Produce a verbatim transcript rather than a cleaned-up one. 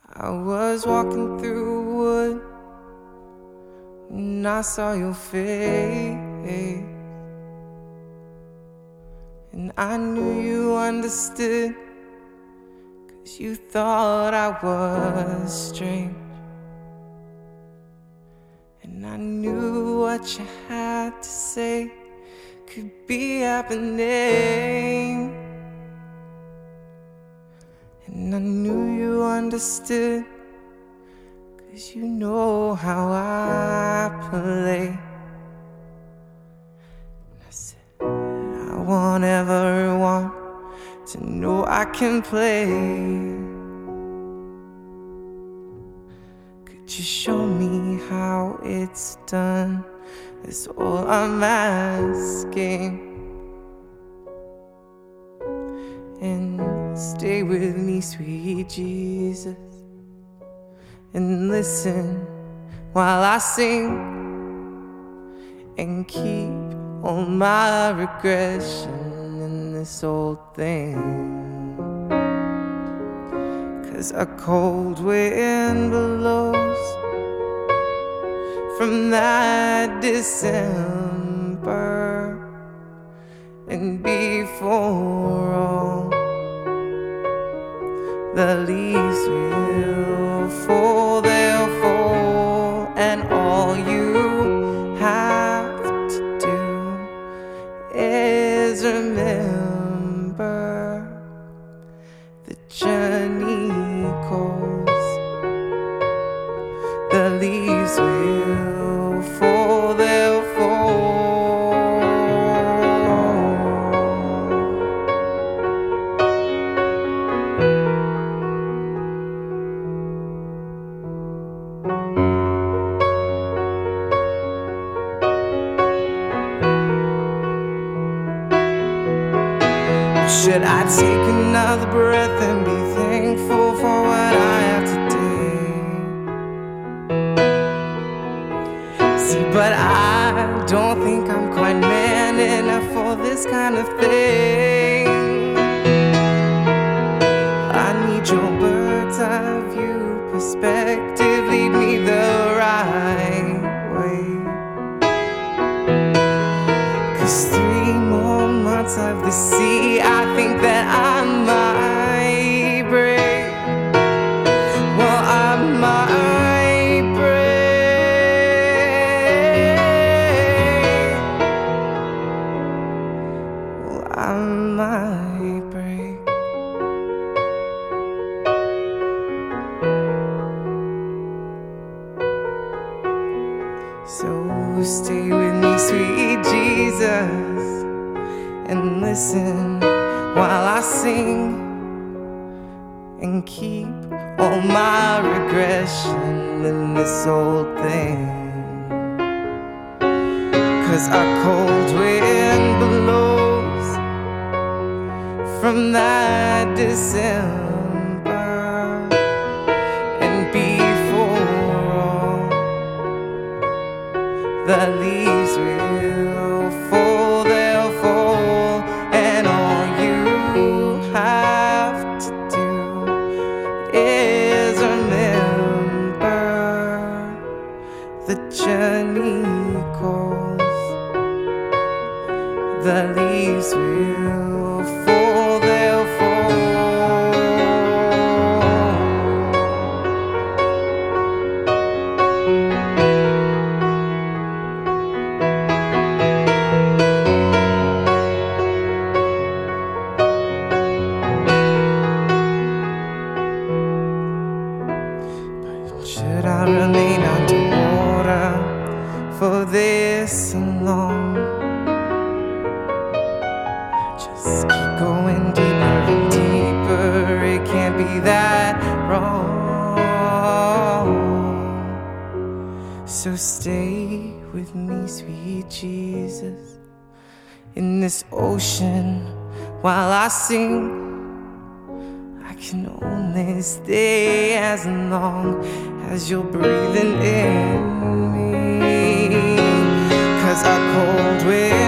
I was walking through the wood and I saw your face, and I knew you understood, 'cause you thought I was strange. And I knew what you had to say could be happening, and I knew you understood, 'cause you know how I play. And I said, I want everyone to know I can play. Could you show me how it's done? That's all I'm asking. And stay with me, sweet Jesus, and listen while I sing, and keep all my regression in this old thing. 'Cause a cold wind blows from that December, and before all the leaves will fall, they'll fall, and all you have to do is remember the journey calls. The leaves will fall, they'll fall. Should I take another breath and be thankful for what I have today? See, but I don't think I'm quite man enough for this kind of thing. I need your bird's eye view perspective, lead me the right way. 'Cause three more months of the sea, I think that I might break. Well, I might break. Well, I might break. So stay with me, sweet Jesus, and listen while I sing, and keep all my regression in this old thing. 'Cause a cold wind blows from that December, and before all the leaves will fall, they'll fall, and all you have to do is remember the journey calls. The leaves will fall, they'll fall. Should I remain underwater for this long? Just keep going deeper and deeper. It can't be that wrong. So stay with me, sweet Jesus, in this ocean while I sing. I can only stay as long as you're breathing in me. 'Cause a cold wind